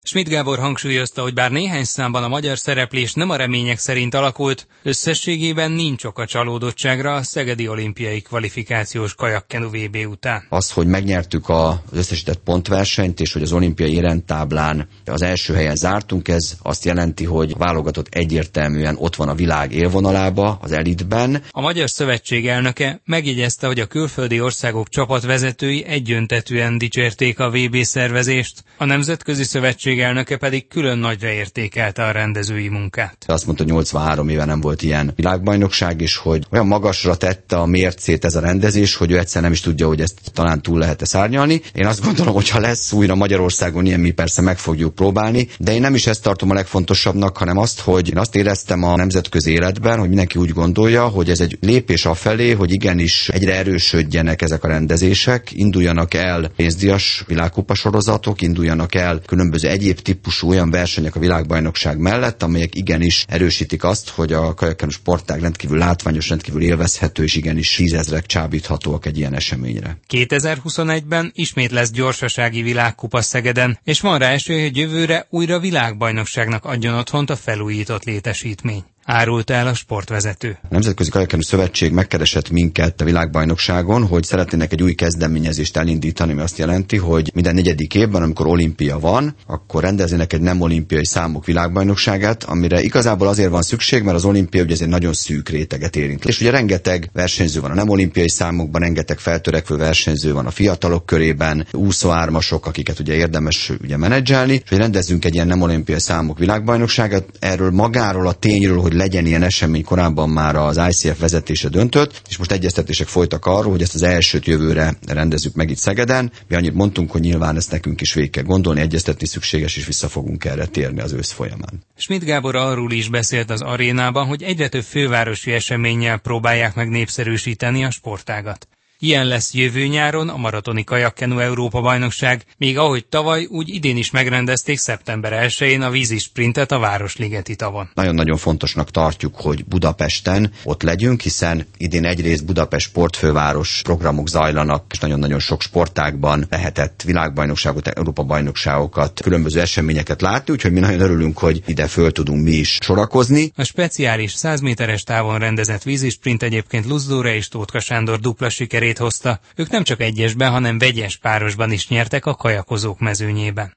Schmidt Gábor hangsúlyozta, hogy bár néhány számban a magyar szereplés nem a remények szerint alakult, összességében nincs ok a csalódottságra a szegedi olimpiai kvalifikációs kajakkenu VB után. Az, hogy megnyertük az összesített pontversenyt, és hogy az olimpiai éremtáblán az első helyen zártunk, ez azt jelenti, hogy a válogatott egyértelműen ott van a világ élvonalába, az elitben. A Magyar Szövetség elnöke megjegyezte, hogy a külföldi országok csapatvezetői egyöntetűen dicsérték a VB szervezést, a Nemzetközi Szövetség elnöke pedig külön nagyra értékelte a rendezői munkát. Azt mondta, hogy 83 éve nem volt ilyen világbajnokság, és hogy olyan magasra tette a mércét ez a rendezés, hogy ő egyszer nem is tudja, hogy ezt talán túl lehet-e szárnyalni. Én azt gondolom, hogy ha lesz újra Magyarországon ilyen, mi persze meg fogjuk próbálni, de én nem is ezt tartom a legfontosabbnak, hanem azt, hogy én azt éreztem a nemzetközi életben, hogy mindenki úgy gondolja, hogy ez egy lépés afelé, hogy igenis egyre erősödjenek ezek a rendezések, induljanak el pénzdíjas világkupa sorozatok, induljanak el különböző egyéb típusú olyan versenyek a világbajnokság mellett, amelyek igenis erősítik azt, hogy a kajakkenu sportág rendkívül látványos, rendkívül élvezhető, és igenis tízezrek csábíthatóak egy ilyen eseményre. 2021-ben ismét lesz gyorsasági világkupa Szegeden, és van rá esély, hogy jövőre újra világbajnokságnak adjon otthont a felújított létesítmény. Árulta el a sportvezető. A Nemzetközi Kajakkenu Szövetség megkeresett minket a világbajnokságon, hogy szeretnének egy új kezdeményezést elindítani, ami azt jelenti, hogy minden 4. évben, amikor olimpia van, akkor rendeznének egy nem olimpiai számok világbajnokságát, amire igazából azért van szükség, mert az olimpia ugye ez egy nagyon szűk réteget érint. És ugye rengeteg versenyző van a nem olimpiai számokban, rengeteg feltörekvő versenyző van a fiatalok körében, úszóármasok, akiket ugye érdemes menedzselni, és hogy rendezzünk egy ilyen nem olimpiai számok világbajnokságát. Erről magáról a tényről, hogy legyen ilyen esemény, korábban már az ICF vezetése döntött, és most egyeztetések folytak arról, hogy ezt az elsőt jövőre rendezzük meg itt Szegeden. Mi annyit mondtunk, hogy nyilván ezt nekünk is végig kell gondolni, egyeztetni szükséges, és vissza fogunk erre térni az ősz folyamán. Schmidt Gábor arról is beszélt az arénában, hogy egyre több fővárosi eseménnyel próbálják meg népszerűsíteni a sportágat. Ilyen lesz jövő nyáron a maratoni kajakkenu Európa-bajnokság, még ahogy tavaly, úgy idén is megrendezték szeptember 1-én a vízisprintet a Városligeti tavon. Nagyon-nagyon fontosnak tartjuk, hogy Budapesten ott legyünk, hiszen idén egyrészt Budapest sportfőváros programok zajlanak, és nagyon-nagyon sok sportágban lehetett világbajnokságot, Európa-bajnokságokat, különböző eseményeket látni, úgyhogy mi nagyon örülünk, hogy ide föl tudunk mi is sorakozni. A speciális 100 méteres távon rendezett vízisprint egyébként Lutz Dóra és Tóth Sándor dupla sikerét hozta. Ők nem csak egyesben, hanem vegyes párosban is nyertek a kajakozók mezőnyében.